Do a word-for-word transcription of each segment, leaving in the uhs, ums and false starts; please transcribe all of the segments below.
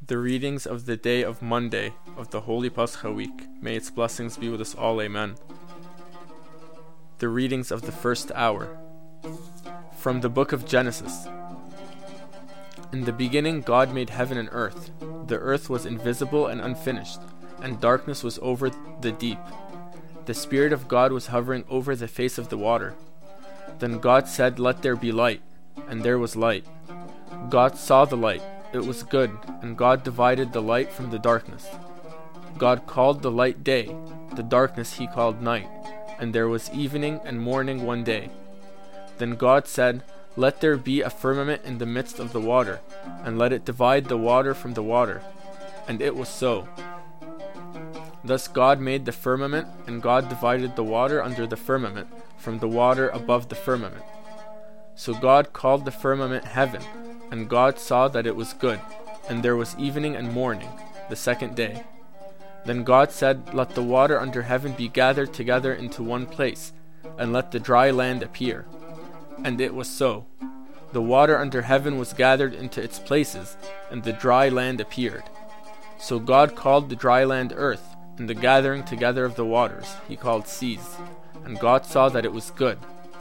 The readings of the day of Monday of the Holy Pascha week. May its blessings be with us all. Amen. The readings of the first hour. From the book of Genesis. In the beginning God made heaven and earth. The earth was invisible and unfinished, and darkness was over the deep. The Spirit of God was hovering over the face of the water. Then God said, "Let there be light," and there was light. God saw the light. It was good, and God divided the light from the darkness. God called the light day, the darkness he called night, and there was evening and morning one day. Then God said, "Let there be a firmament in the midst of the water, and let it divide the water from the water." And it was so. Thus God made the firmament, and God divided the water under the firmament from the water above the firmament. So God called the firmament heaven, and God saw that it was good, and there was evening and morning, the second day. Then God said, "Let the water under heaven be gathered together into one place, and let the dry land appear." And it was so. The water under heaven was gathered into its places, and the dry land appeared. So God called the dry land earth, and the gathering together of the waters he called seas. And God saw that it was good.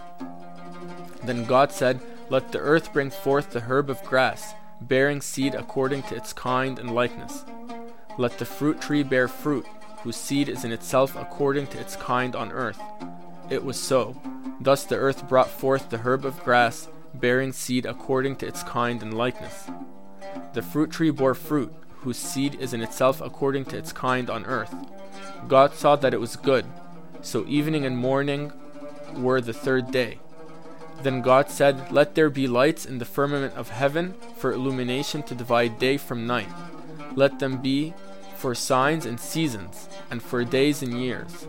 Then God said, "Let the earth bring forth the herb of grass, bearing seed according to its kind and likeness. Let the fruit tree bear fruit, whose seed is in itself according to its kind on earth." It was so. Thus the earth brought forth the herb of grass, bearing seed according to its kind and likeness. The fruit tree bore fruit, whose seed is in itself according to its kind on earth. God saw that it was good. So evening and morning were the third day. Then God said, "Let there be lights in the firmament of heaven for illumination to divide day from night. Let them be for signs and seasons, and for days and years.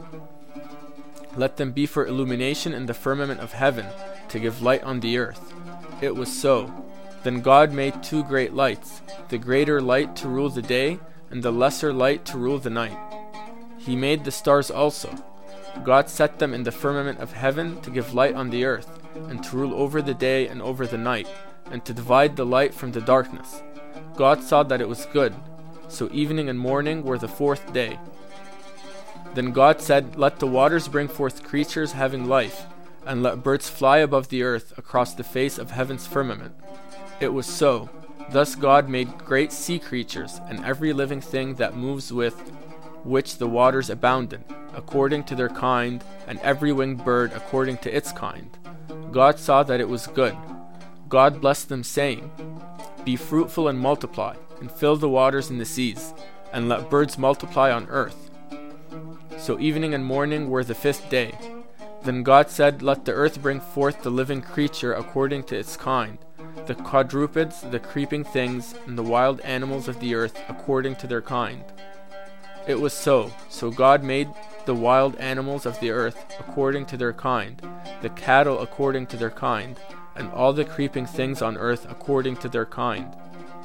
Let them be for illumination in the firmament of heaven, to give light on the earth." It was so. Then God made two great lights, the greater light to rule the day, and the lesser light to rule the night. He made the stars also. God set them in the firmament of heaven to give light on the earth, and to rule over the day and over the night, and to divide the light from the darkness. God saw that it was good. So evening and morning were the fourth day. Then God said, "Let the waters bring forth creatures having life, and let birds fly above the earth across the face of heaven's firmament." It was so. Thus God made great sea creatures, and every living thing that moves with which the waters abounded, according to their kind, and every winged bird according to its kind. God saw that it was good. God blessed them, saying, "Be fruitful and multiply, and fill the waters in the seas, and let birds multiply on earth." So evening and morning were the fifth day. Then God said, "Let the earth bring forth the living creature according to its kind, the quadrupeds, the creeping things, and the wild animals of the earth according to their kind." It was so. So God made the wild animals of the earth according to their kind, the cattle according to their kind, and all the creeping things on earth according to their kind.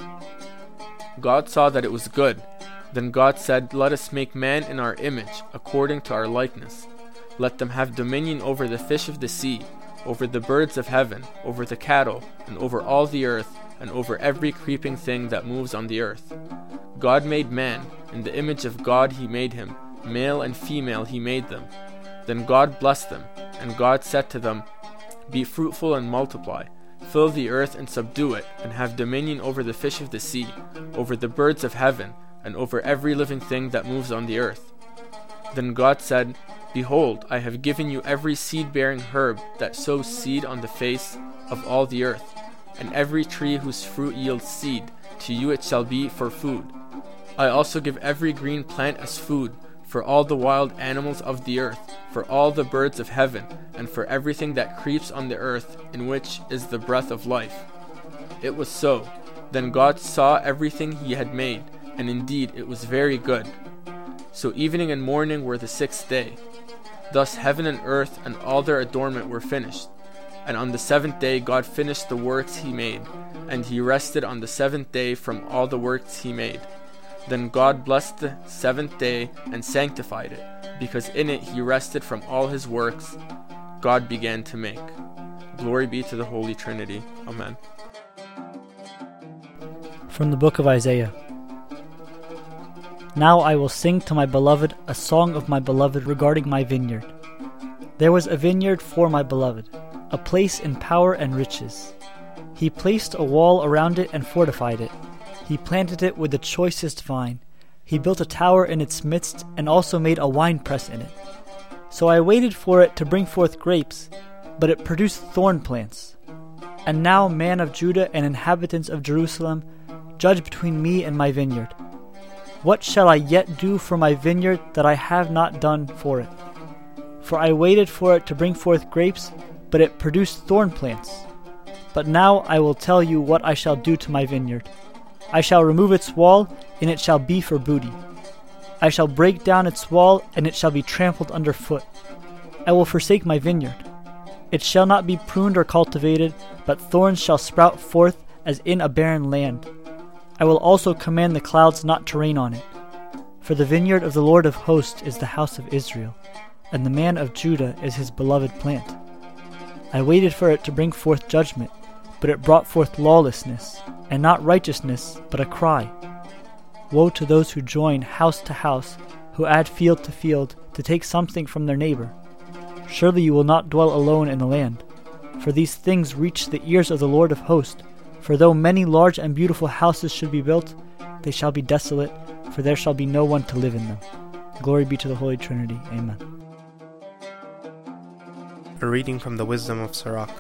God saw that it was good. Then God said, "Let us make man in our image, according to our likeness. Let them have dominion over the fish of the sea, over the birds of heaven, over the cattle, and over all the earth, and over every creeping thing that moves on the earth." God made man. In the image of God he made him. Male and female he made them. Then God blessed them, and God said to them, "Be fruitful and multiply. Fill the earth and subdue it, and have dominion over the fish of the sea, over the birds of heaven, and over every living thing that moves on the earth." Then God said, "Behold, I have given you every seed-bearing herb that sows seed on the face of all the earth, and every tree whose fruit yields seed, to you it shall be for food. I also give every green plant as food, for all the wild animals of the earth, for all the birds of heaven, and for everything that creeps on the earth, in which is the breath of life." It was so. Then God saw everything he had made, and indeed it was very good. So evening and morning were the sixth day. Thus heaven and earth and all their adornment were finished. And on the seventh day God finished the works he made, and he rested on the seventh day from all the works he made. Then God blessed the seventh day and sanctified it, because in it he rested from all his works God began to make. Glory be to the Holy Trinity. Amen. From the book of Isaiah. Now I will sing to my beloved a song of my beloved regarding my vineyard. There was a vineyard for my beloved, a place in power and riches. He placed a wall around it and fortified it. He planted it with the choicest vine. He built a tower in its midst and also made a winepress in it. So I waited for it to bring forth grapes, but it produced thorn plants. And now, man of Judah and inhabitants of Jerusalem, judge between me and my vineyard. What shall I yet do for my vineyard that I have not done for it? For I waited for it to bring forth grapes, but it produced thorn plants. But now I will tell you what I shall do to my vineyard. I shall remove its wall, and it shall be for booty. I shall break down its wall, and it shall be trampled underfoot. I will forsake my vineyard. It shall not be pruned or cultivated, but thorns shall sprout forth as in a barren land. I will also command the clouds not to rain on it. For the vineyard of the Lord of hosts is the house of Israel, and the man of Judah is his beloved plant. I waited for it to bring forth judgment, but it brought forth lawlessness, and not righteousness, but a cry. Woe to those who join house to house, who add field to field, to take something from their neighbor. Surely you will not dwell alone in the land, for these things reach the ears of the Lord of hosts. For though many large and beautiful houses should be built, they shall be desolate, for there shall be no one to live in them. Glory be to the Holy Trinity. Amen. A reading from the Wisdom of Sirach.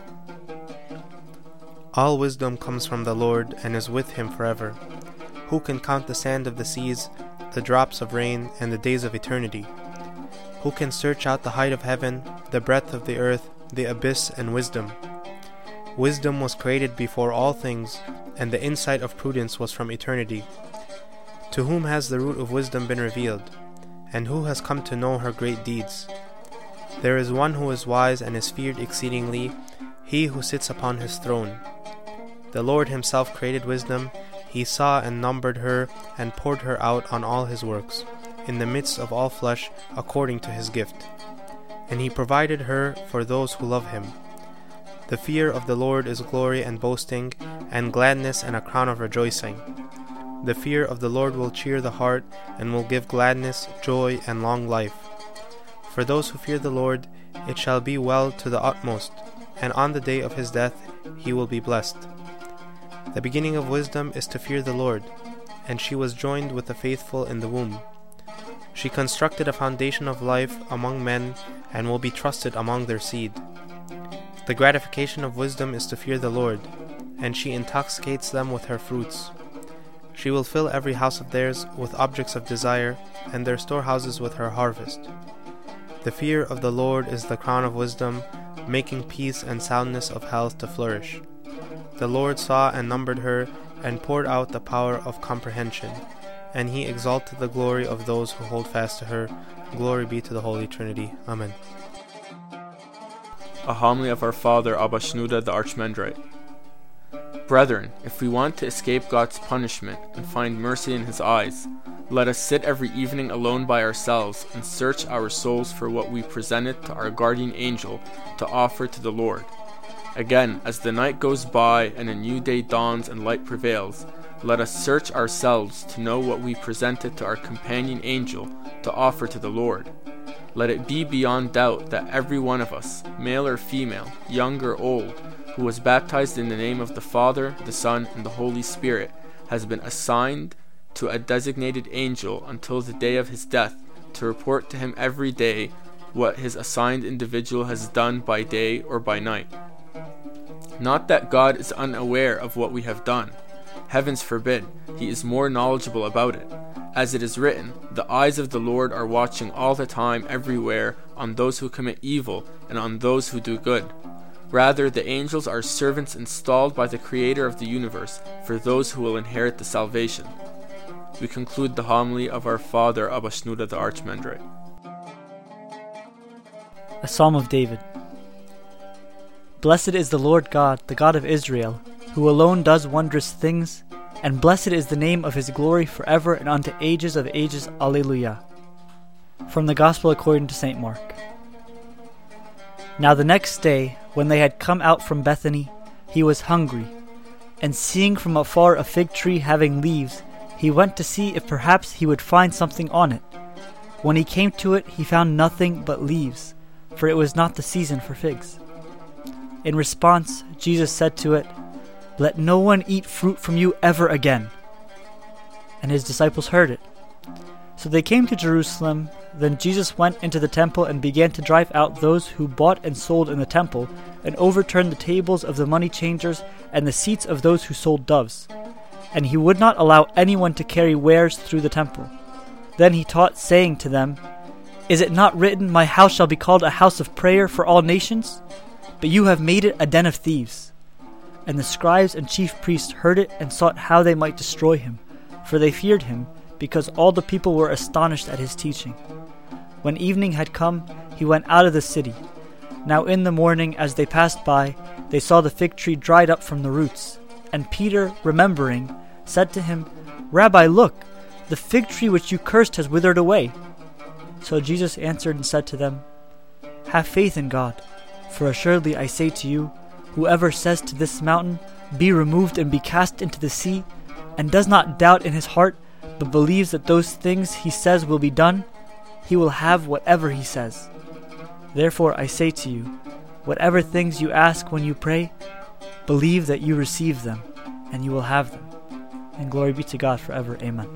All wisdom comes from the Lord and is with him forever. Who can count the sand of the seas, the drops of rain, and the days of eternity? Who can search out the height of heaven, the breadth of the earth, the abyss, and wisdom? Wisdom was created before all things, and the insight of prudence was from eternity. To whom has the root of wisdom been revealed, and who has come to know her great deeds? There is one who is wise and is feared exceedingly, he who sits upon his throne. The Lord himself created wisdom, he saw and numbered her, and poured her out on all his works, in the midst of all flesh, according to his gift. And he provided her for those who love him. The fear of the Lord is glory and boasting, and gladness and a crown of rejoicing. The fear of the Lord will cheer the heart, and will give gladness, joy, and long life. For those who fear the Lord, it shall be well to the utmost, and on the day of his death he will be blessed. The beginning of wisdom is to fear the Lord, and she was joined with the faithful in the womb. She constructed a foundation of life among men, and will be trusted among their seed. The gratification of wisdom is to fear the Lord, and she intoxicates them with her fruits. She will fill every house of theirs with objects of desire, and their storehouses with her harvest. The fear of the Lord is the crown of wisdom, making peace and soundness of health to flourish. The Lord saw and numbered her, and poured out the power of comprehension, and he exalted the glory of those who hold fast to her. Glory be to the Holy Trinity. Amen. A homily of our father Abba Shnuda the Archimandrite. Brethren, if we want to escape God's punishment and find mercy in his eyes, let us sit every evening alone by ourselves and search our souls for what we presented to our guardian angel to offer to the Lord. Again, as the night goes by and a new day dawns and light prevails, let us search ourselves to know what we presented to our companion angel to offer to the Lord. Let it be beyond doubt that every one of us, male or female, young or old, who was baptized in the name of the Father, the Son, and the Holy Spirit, has been assigned to a designated angel until the day of his death to report to him every day what his assigned individual has done by day or by night. Not that God is unaware of what we have done. Heavens forbid, he is more knowledgeable about it. As it is written, the eyes of the Lord are watching all the time everywhere on those who commit evil and on those who do good. Rather, the angels are servants installed by the Creator of the universe for those who will inherit the salvation. We conclude the homily of our father Abba Shnuda the Archimandrite. A Psalm of David. Blessed is the Lord God, the God of Israel, who alone does wondrous things, and blessed is the name of his glory forever and unto ages of ages. Alleluia. From the Gospel according to Saint Mark. Now the next day, when they had come out from Bethany, he was hungry, and seeing from afar a fig tree having leaves, he went to see if perhaps he would find something on it. When he came to it, he found nothing but leaves, for it was not the season for figs. In response, Jesus said to it, "Let no one eat fruit from you ever again." And his disciples heard it. So they came to Jerusalem. Then Jesus went into the temple and began to drive out those who bought and sold in the temple, and overturned the tables of the money changers and the seats of those who sold doves. And he would not allow anyone to carry wares through the temple. Then he taught, saying to them, "Is it not written, 'My house shall be called a house of prayer for all nations'? But you have made it a den of thieves." And the scribes and chief priests heard it and sought how they might destroy him, for they feared him, because all the people were astonished at his teaching. When evening had come, he went out of the city. Now in the morning, as they passed by, they saw the fig tree dried up from the roots. And Peter, remembering, said to him, "Rabbi, look, the fig tree which you cursed has withered away." So Jesus answered and said to them, "Have faith in God, for assuredly I say to you, whoever says to this mountain, 'Be removed and be cast into the sea,' and does not doubt in his heart, but believes that those things he says will be done, he will have whatever he says. Therefore I say to you, whatever things you ask when you pray, believe that you receive them, and you will have them. And glory be to God forever. Amen."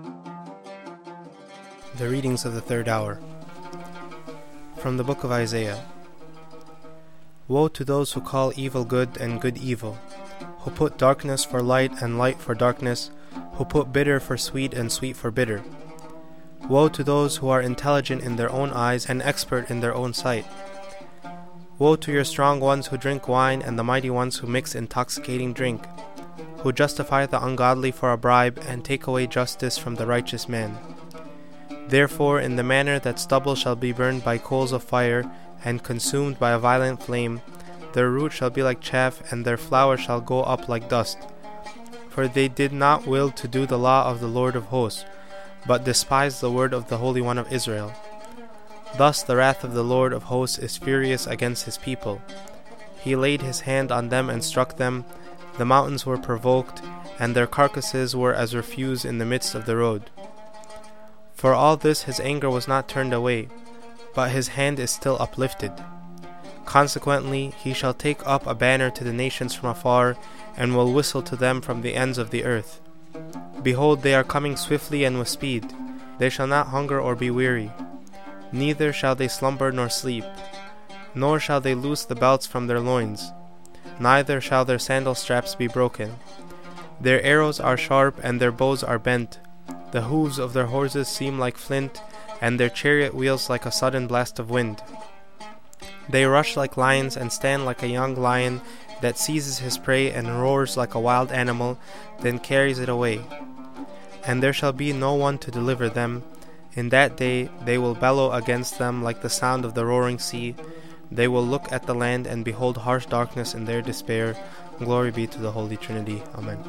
The readings of the third hour. From the book of Isaiah. Woe to those who call evil good and good evil, who put darkness for light and light for darkness, who put bitter for sweet and sweet for bitter. Woe to those who are intelligent in their own eyes and expert in their own sight. Woe to your strong ones who drink wine and the mighty ones who mix intoxicating drink, who justify the ungodly for a bribe and take away justice from the righteous man. Therefore, in the manner that stubble shall be burned by coals of fire and consumed by a violent flame, their root shall be like chaff and their flower shall go up like dust. For they did not will to do the law of the Lord of hosts, but despised the word of the Holy One of Israel. Thus the wrath of the Lord of hosts is furious against his people. He laid his hand on them and struck them. The mountains were provoked, and their carcasses were as refuse in the midst of the road. For all this his anger was not turned away, but his hand is still uplifted. Consequently, he shall take up a banner to the nations from afar, and will whistle to them from the ends of the earth. Behold, they are coming swiftly and with speed. They shall not hunger or be weary. Neither shall they slumber nor sleep. Nor shall they loose the belts from their loins. Neither shall their sandal straps be broken. Their arrows are sharp, and their bows are bent. The hooves of their horses seem like flint, and their chariot wheels like a sudden blast of wind. They rush like lions and stand like a young lion that seizes his prey and roars like a wild animal, then carries it away. And there shall be no one to deliver them. In that day they will bellow against them like the sound of the roaring sea. They will look at the land and behold harsh darkness in their despair. Glory be to the Holy Trinity. Amen.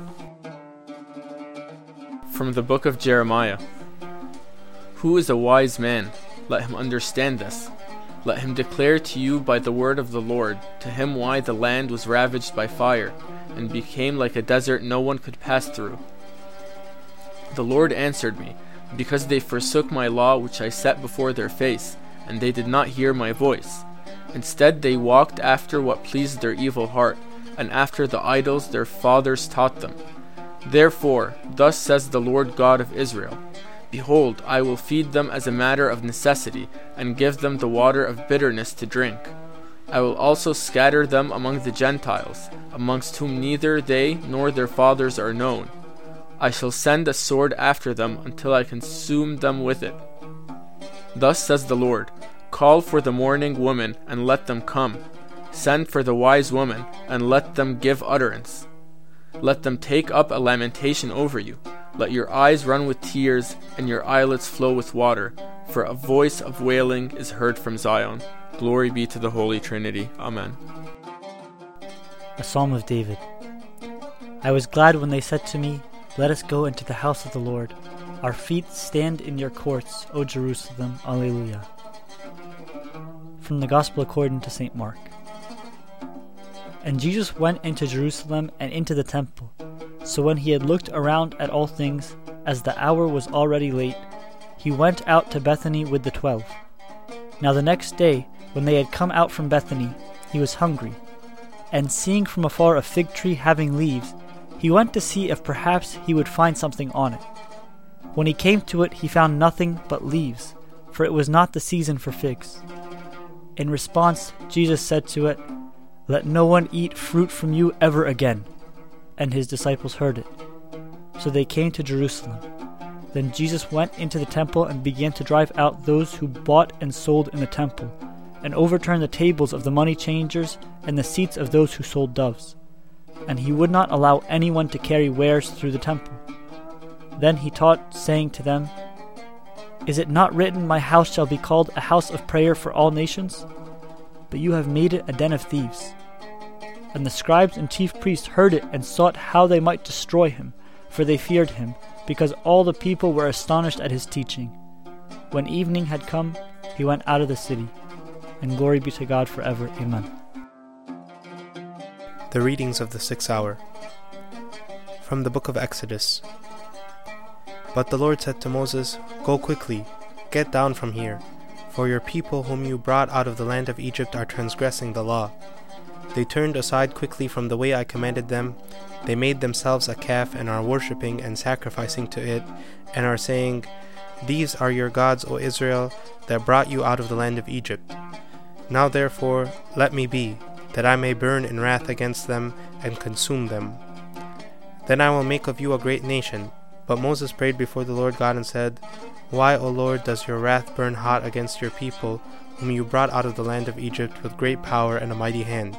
From the book of Jeremiah. Who is a wise man? Let him understand this. Let him declare to you by the word of the Lord, to him why the land was ravaged by fire, and became like a desert no one could pass through. The Lord answered me, because they forsook my law which I set before their face, and they did not hear my voice. Instead they walked after what pleased their evil heart, and after the idols their fathers taught them. Therefore, thus says the Lord God of Israel, Behold, I will feed them as a matter of necessity, and give them the water of bitterness to drink. I will also scatter them among the Gentiles, amongst whom neither they nor their fathers are known. I shall send a sword after them until I consume them with it. Thus says the Lord, Call for the mourning woman, and let them come. Send for the wise woman, and let them give utterance. Let them take up a lamentation over you. Let your eyes run with tears, and your eyelids flow with water, for a voice of wailing is heard from Zion. Glory be to the Holy Trinity. Amen. A Psalm of David. I was glad when they said to me, Let us go into the house of the Lord. Our feet stand in your courts, O Jerusalem. Alleluia. From the Gospel according to Saint Mark. And Jesus went into Jerusalem and into the temple. So when he had looked around at all things, as the hour was already late, he went out to Bethany with the twelve. Now the next day, when they had come out from Bethany, he was hungry. And seeing from afar a fig tree having leaves, he went to see if perhaps he would find something on it. When he came to it, he found nothing but leaves, for it was not the season for figs. In response, Jesus said to it, "Let no one eat fruit from you ever again." And his disciples heard it. So they came to Jerusalem. Then Jesus went into the temple and began to drive out those who bought and sold in the temple, and overturned the tables of the money changers and the seats of those who sold doves. And he would not allow anyone to carry wares through the temple. Then he taught, saying to them, "Is it not written, 'My house shall be called a house of prayer for all nations'? But you have made it a den of thieves." And the scribes and chief priests heard it and sought how they might destroy him, for they feared him, because all the people were astonished at his teaching. When evening had come, he went out of the city. And glory be to God forever. Amen. The readings of the sixth hour. From the book of Exodus. But the Lord said to Moses, "Go quickly, get down from here, for your people whom you brought out of the land of Egypt are transgressing the law. They turned aside quickly from the way I commanded them. They made themselves a calf and are worshipping and sacrificing to it, and are saying, 'These are your gods, O Israel, that brought you out of the land of Egypt.' Now therefore let me be, that I may burn in wrath against them and consume them. Then I will make of you a great nation." But Moses prayed before the Lord God and said, "Why, O Lord, does your wrath burn hot against your people, whom you brought out of the land of Egypt with great power and a mighty hand?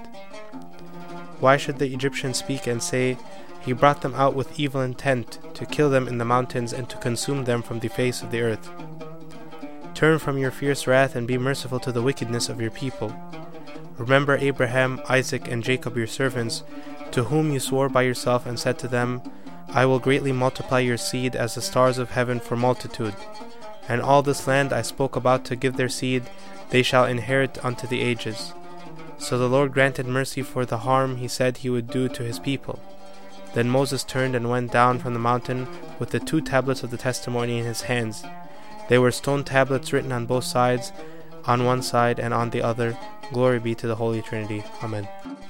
Why should the Egyptians speak and say, 'He brought them out with evil intent, to kill them in the mountains and to consume them from the face of the earth'? Turn from your fierce wrath and be merciful to the wickedness of your people. Remember Abraham, Isaac, and Jacob your servants, to whom you swore by yourself and said to them, 'I will greatly multiply your seed as the stars of heaven for multitude. And all this land I spoke about to give their seed, they shall inherit unto the ages.' So the Lord granted mercy for the harm he said he would do to his people. Then Moses turned and went down from the mountain with the two tablets of the testimony in his hands. They were stone tablets written on both sides, on one side and on the other. Glory be to the Holy Trinity. Amen.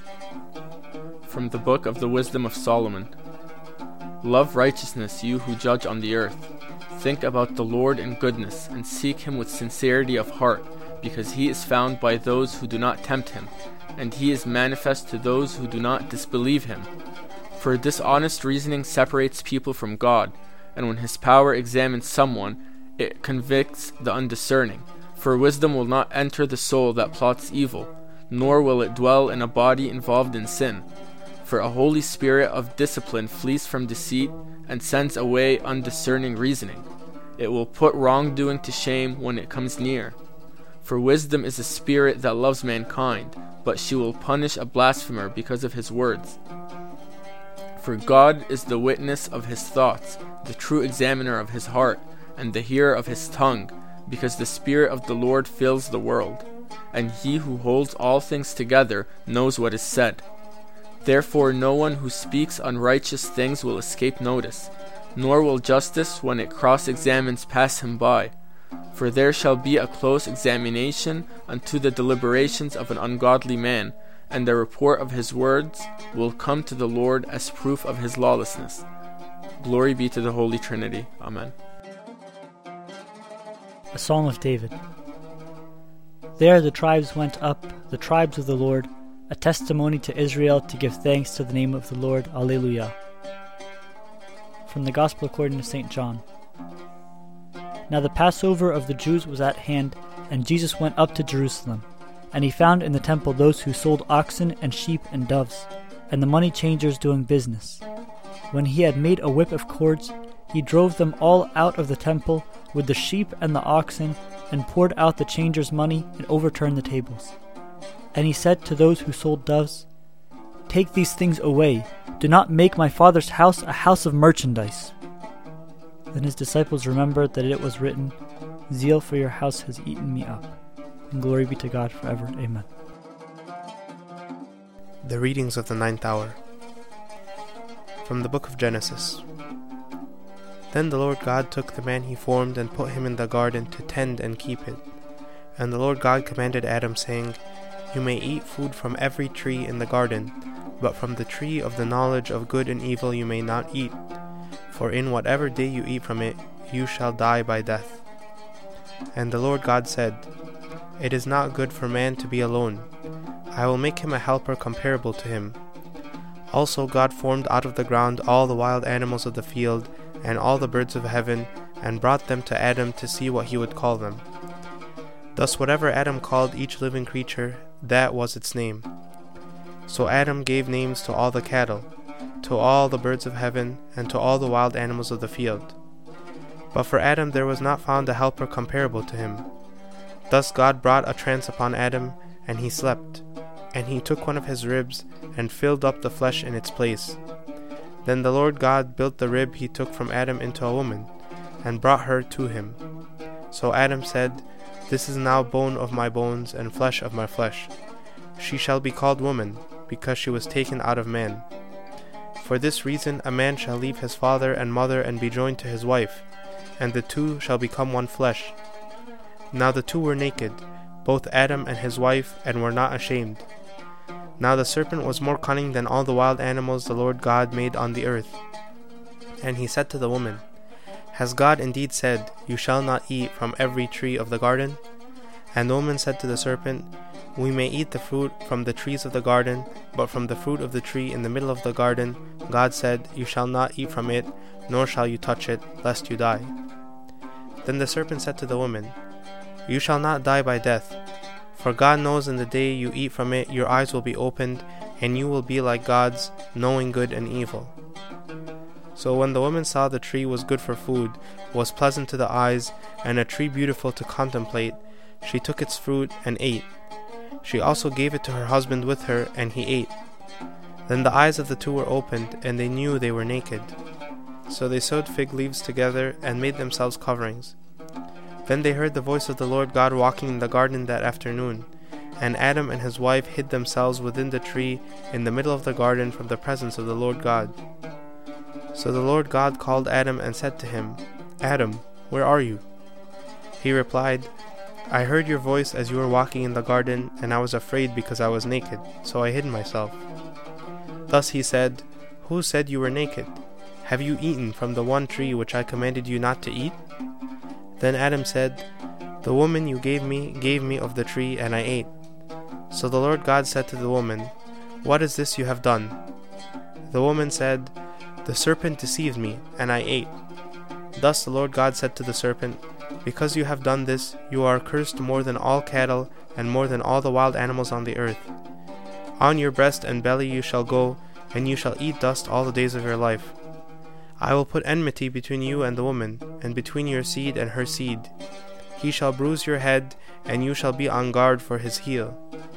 From the book of the Wisdom of Solomon. Love righteousness, you who judge on the earth. Think about the Lord in goodness, and seek him with sincerity of heart, because he is found by those who do not tempt him, and he is manifest to those who do not disbelieve him. For dishonest reasoning separates people from God, and when his power examines someone, it convicts the undiscerning. For wisdom will not enter the soul that plots evil, nor will it dwell in a body involved in sin. For a holy spirit of discipline flees from deceit and sends away undiscerning reasoning. It will put wrongdoing to shame when it comes near. For wisdom is a spirit that loves mankind, but she will punish a blasphemer because of his words. For God is the witness of his thoughts, the true examiner of his heart, and the hearer of his tongue, because the Spirit of the Lord fills the world, and he who holds all things together knows what is said. Therefore no one who speaks unrighteous things will escape notice, nor will justice when it cross-examines pass him by. For there shall be a close examination unto the deliberations of an ungodly man, and the report of his words will come to the Lord as proof of his lawlessness. Glory be to the Holy Trinity. Amen. A Psalm of David. There the tribes went up, the tribes of the Lord, a testimony to Israel to give thanks to the name of the Lord. Alleluia. From the Gospel according to Saint John. Now the Passover of the Jews was at hand, and Jesus went up to Jerusalem. And he found in the temple those who sold oxen and sheep and doves, and the money changers doing business. When he had made a whip of cords, he drove them all out of the temple with the sheep and the oxen, and poured out the changers' money and overturned the tables. And he said to those who sold doves, "Take these things away. Do not make my Father's house a house of merchandise." Then his disciples remembered that it was written, "Zeal for your house has eaten me up." And glory be to God forever. Amen. The readings of the ninth hour. From the book of Genesis. Then the Lord God took the man he formed and put him in the garden to tend and keep it. And the Lord God commanded Adam, saying, You may eat food from every tree in the garden, but from the tree of the knowledge of good and evil you may not eat, for in whatever day you eat from it, you shall die by death. And the Lord God said, It is not good for man to be alone. I will make him a helper comparable to him. Also God formed out of the ground all the wild animals of the field, and all the birds of heaven, and brought them to Adam to see what he would call them. Thus whatever Adam called each living creature, that was its name. So Adam gave names to all the cattle, to all the birds of heaven, and to all the wild animals of the field. But for Adam there was not found a helper comparable to him. Thus God brought a trance upon Adam, and he slept. And he took one of his ribs, and filled up the flesh in its place. Then the Lord God built the rib he took from Adam into a woman, and brought her to him. So Adam said, This is now bone of my bones, and flesh of my flesh. She shall be called woman, because she was taken out of man. For this reason a man shall leave his father and mother and be joined to his wife, and the two shall become one flesh. Now the two were naked, both Adam and his wife, and were not ashamed. Now the serpent was more cunning than all the wild animals the Lord God made on the earth. And he said to the woman, Has God indeed said, You shall not eat from every tree of the garden? And the woman said to the serpent, We may eat the fruit from the trees of the garden, but from the fruit of the tree in the middle of the garden, God said, You shall not eat from it, nor shall you touch it, lest you die. Then the serpent said to the woman, You shall not die by death. For God knows in the day you eat from it, your eyes will be opened, and you will be like gods, knowing good and evil. So when the woman saw the tree was good for food, was pleasant to the eyes, and a tree beautiful to contemplate, she took its fruit and ate. She also gave it to her husband with her, and he ate. Then the eyes of the two were opened, and they knew they were naked. So they sewed fig leaves together, and made themselves coverings. Then they heard the voice of the Lord God walking in the garden that afternoon, and Adam and his wife hid themselves within the tree in the middle of the garden from the presence of the Lord God. So the Lord God called Adam and said to him, Adam, where are you? He replied, I heard your voice as you were walking in the garden, and I was afraid because I was naked, so I hid myself. Thus he said, Who said you were naked? Have you eaten from the one tree which I commanded you not to eat? Then Adam said, The woman you gave me gave me of the tree, and I ate. So the Lord God said to the woman, What is this you have done? The woman said, The serpent deceived me, and I ate. Thus the Lord God said to the serpent, Because you have done this, you are cursed more than all cattle, and more than all the wild animals on the earth. On your breast and belly you shall go, and you shall eat dust all the days of your life. I will put enmity between you and the woman, and between your seed and her seed. He shall bruise your head, and you shall be on guard for his heel.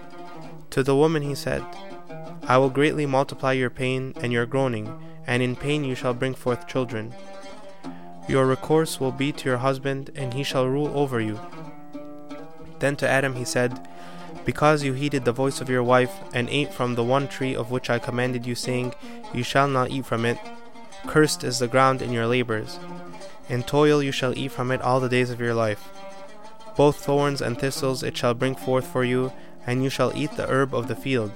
To the woman he said, I will greatly multiply your pain and your groaning, and in pain you shall bring forth children. Your recourse will be to your husband, and he shall rule over you. Then to Adam he said, Because you heeded the voice of your wife, and ate from the one tree of which I commanded you, saying, You shall not eat from it, cursed is the ground in your labors. In toil you shall eat from it all the days of your life. Both thorns and thistles it shall bring forth for you, and you shall eat the herb of the field.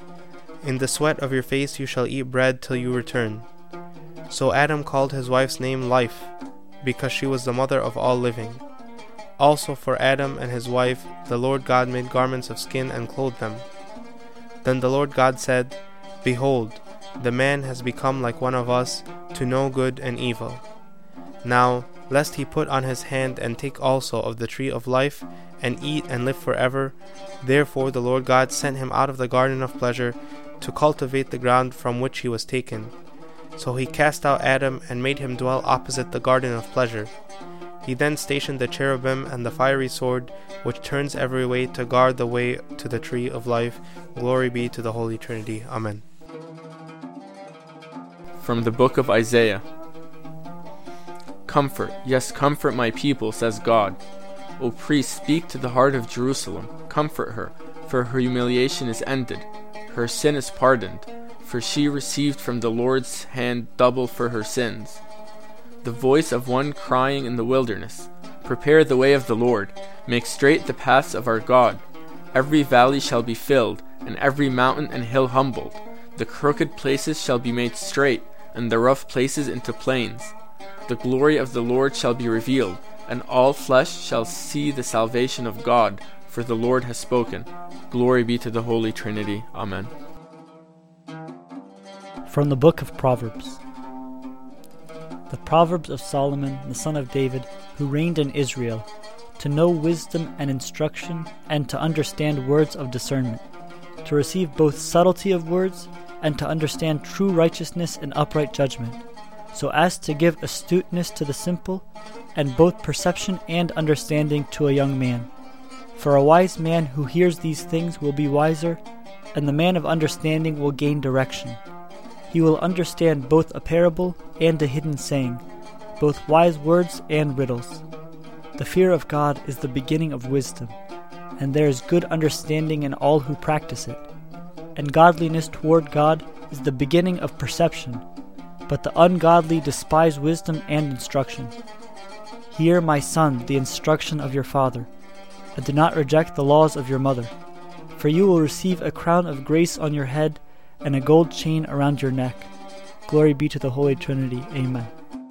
In the sweat of your face you shall eat bread till you return. So Adam called his wife's name Life, because she was the mother of all living. Also for Adam and his wife the Lord God made garments of skin and clothed them. Then the Lord God said, Behold, the man has become like one of us, to know good and evil. Now, lest he put on his hand and take also of the tree of life, and eat and live forever, therefore the Lord God sent him out of the garden of pleasure, to cultivate the ground from which he was taken. So he cast out Adam, and made him dwell opposite the garden of pleasure. He then stationed the cherubim and the fiery sword, which turns every way to guard the way to the tree of life. Glory be to the Holy Trinity. Amen. From the book of Isaiah. Comfort, yes, comfort my people, says God. O priest, speak to the heart of Jerusalem. Comfort her, for her humiliation is ended. Her sin is pardoned, for she received from the Lord's hand double for her sins. the voice of one crying in the wilderness, "Prepare the way of the Lord, make straight the paths of our God. Every valley shall be filled, and every mountain and hill humbled. The crooked places shall be made straight, and the rough places into plains. The glory of the Lord shall be revealed, and all flesh shall see the salvation of God, for the Lord has spoken. Glory be to the Holy Trinity. Amen." From the Book of Proverbs. The Proverbs of Solomon, the son of David, who reigned in Israel, to know wisdom and instruction, and to understand words of discernment, to receive both subtlety of words, and to understand true righteousness and upright judgment, so as to give astuteness to the simple, and both perception and understanding to a young man. For a wise man who hears these things will be wiser, and the man of understanding will gain direction. He will understand both a parable and a hidden saying, both wise words and riddles. The fear of God is the beginning of wisdom, and there is good understanding in all who practice it. And godliness toward God is the beginning of perception, but the ungodly despise wisdom and instruction. Hear, my son, the instruction of your father, and do not reject the laws of your mother, for you will receive a crown of grace on your head and a gold chain around your neck. Glory be to the Holy Trinity. Amen.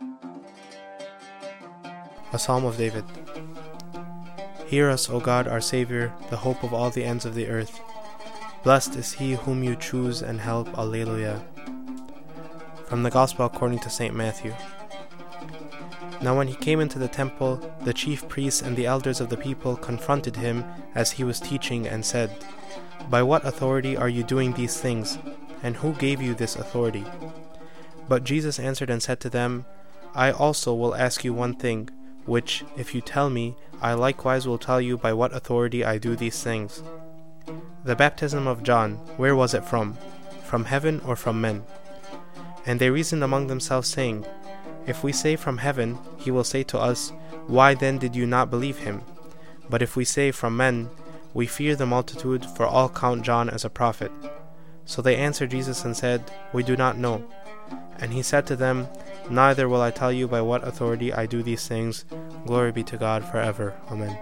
A Psalm of David. Hear us, O God, our Saviour, the hope of all the ends of the earth. Blessed is he whom you choose and help. Alleluia. From the Gospel according to Saint Matthew. Now when he came into the temple, the chief priests and the elders of the people confronted him as he was teaching and said, "By what authority are you doing these things? And who gave you this authority?" But Jesus answered and said to them, "I also will ask you one thing, which, if you tell me, I likewise will tell you by what authority I do these things. The baptism of John, where was it from? From heaven or from men?" And they reasoned among themselves, saying, "If we say from heaven, he will say to us, Why then did you not believe him? But if we say from men, we fear the multitude, for all count John as a prophet." So they answered Jesus and said, "We do not know." And he said to them, "Neither will I tell you by what authority I do these things. Glory be to God forever. Amen."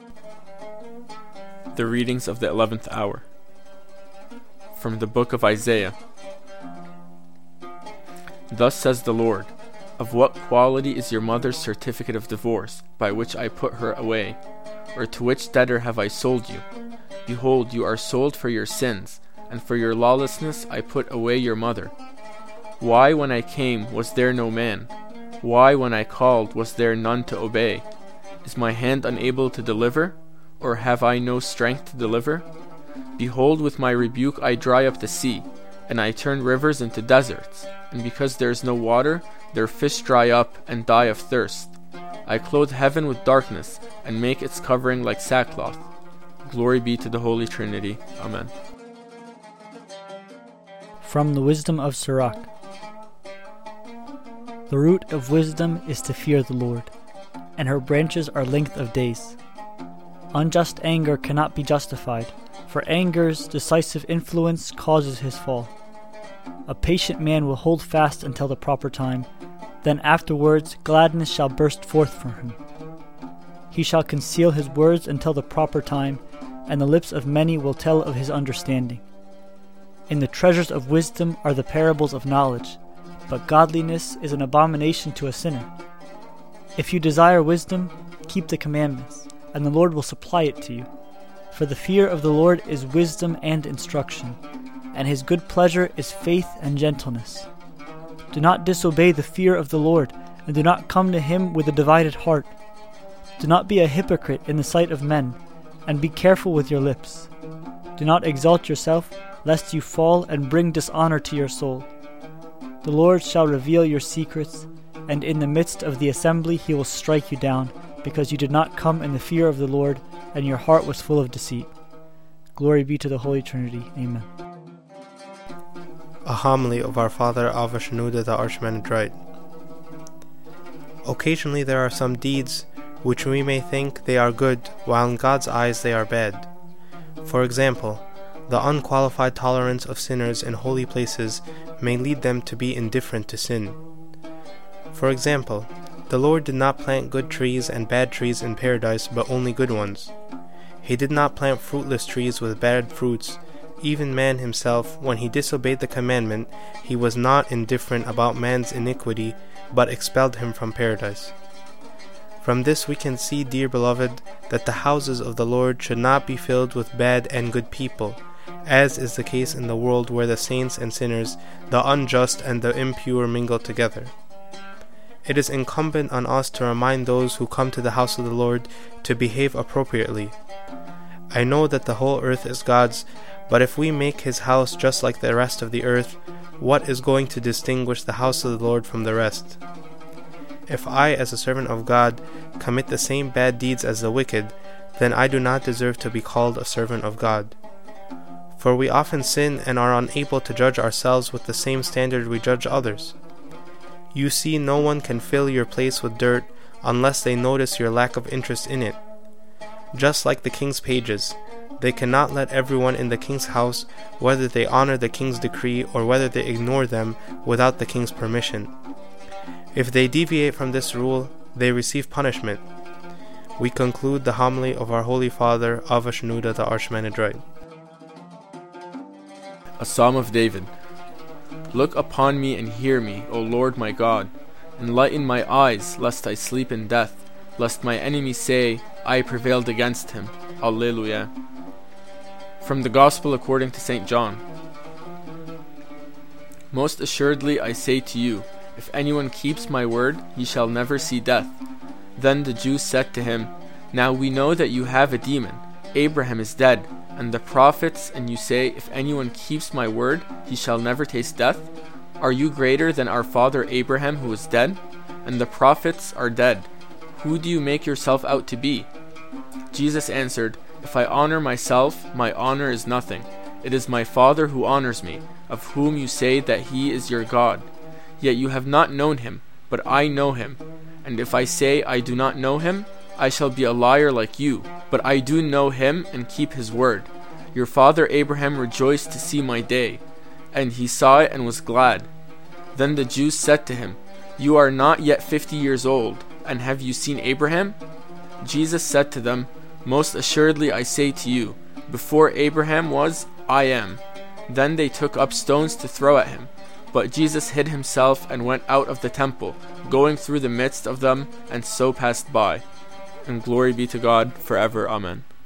The readings of the eleventh hour. From the book of Isaiah. Thus says the Lord, "Of what quality is your mother's certificate of divorce, by which I put her away? Or to which debtor have I sold you? Behold, you are sold for your sins, and for your lawlessness I put away your mother. Why, when I came, was there no man? Why, when I called, was there none to obey? Is my hand unable to deliver? Or have I no strength to deliver? Behold, with my rebuke I dry up the sea, and I turn rivers into deserts. And because there is no water, their fish dry up and die of thirst. I clothe heaven with darkness, and make its covering like sackcloth. Glory be to the Holy Trinity. Amen." From the Wisdom of Sirach. The root of wisdom is to fear the Lord, and her branches are length of days. Unjust anger cannot be justified, for anger's decisive influence causes his fall. A patient man will hold fast until the proper time, then afterwards gladness shall burst forth from him. He shall conceal his words until the proper time, and the lips of many will tell of his understanding. In the treasures of wisdom are the parables of knowledge, but godliness is an abomination to a sinner. If you desire wisdom, keep the commandments, and the Lord will supply it to you. For the fear of the Lord is wisdom and instruction, and his good pleasure is faith and gentleness. Do not disobey the fear of the Lord, and do not come to him with a divided heart. Do not be a hypocrite in the sight of men, and be careful with your lips. Do not exalt yourself, lest you fall and bring dishonor to your soul. The Lord shall reveal your secrets, and in the midst of the assembly he will strike you down, because you did not come in the fear of the Lord, and your heart was full of deceit. Glory be to the Holy Trinity. Amen. A homily of our Father Alva Shenouda the Archimandrite. Occasionally there are some deeds which we may think they are good, while in God's eyes they are bad. For example, the unqualified tolerance of sinners in holy places may lead them to be indifferent to sin. For example, The Lord did not plant good trees and bad trees in paradise, but only good ones. He did not plant fruitless trees with bad fruits. Even man himself, when he disobeyed the commandment, he was not indifferent about man's iniquity, but expelled him from paradise. From this we can see, dear beloved, that the houses of the Lord should not be filled with bad and good people, as is the case in the world where the saints and sinners, the unjust and the impure mingle together. It is incumbent on us to remind those who come to the house of the Lord to behave appropriately. I know that the whole earth is God's, but if we make his house just like the rest of the earth, what is going to distinguish the house of the Lord from the rest? If I, as a servant of God, commit the same bad deeds as the wicked, then I do not deserve to be called a servant of God. For we often sin and are unable to judge ourselves with the same standard we judge others. You see, no one can fill your place with dirt unless they notice your lack of interest in it. Just like the king's pages, they cannot let everyone in the king's house, whether they honor the king's decree or whether they ignore them, without the king's permission. If they deviate from this rule, they receive punishment. We conclude the homily of our Holy Father, Ava Shenouda the Archimandrite. A Psalm of David. Look upon me and hear me, O Lord my God. Enlighten my eyes, lest I sleep in death, lest my enemy say, I prevailed against him. Alleluia. From the Gospel according to Saint John. Most assuredly I say to you, if anyone keeps my word, he shall never see death. Then the Jews said to him, Now we know that you have a demon. Abraham is dead, and the prophets, and you say, If anyone keeps my word, he shall never taste death? Are you greater than our father Abraham, who is dead? And the prophets are dead. Who do you make yourself out to be? Jesus answered, If I honor myself, my honor is nothing. It is my Father who honors me, of whom you say that he is your God. Yet you have not known him, but I know him. And if I say I do not know him, I shall be a liar like you. But I do know him and keep his word. Your father Abraham rejoiced to see my day, and he saw it and was glad. Then the Jews said to him, You are not yet fifty years old, and have you seen Abraham? Jesus said to them, Most assuredly I say to you, before Abraham was, I am. Then they took up stones to throw at him. But Jesus hid himself and went out of the temple, going through the midst of them, and so passed by. And glory be to God forever. Amen.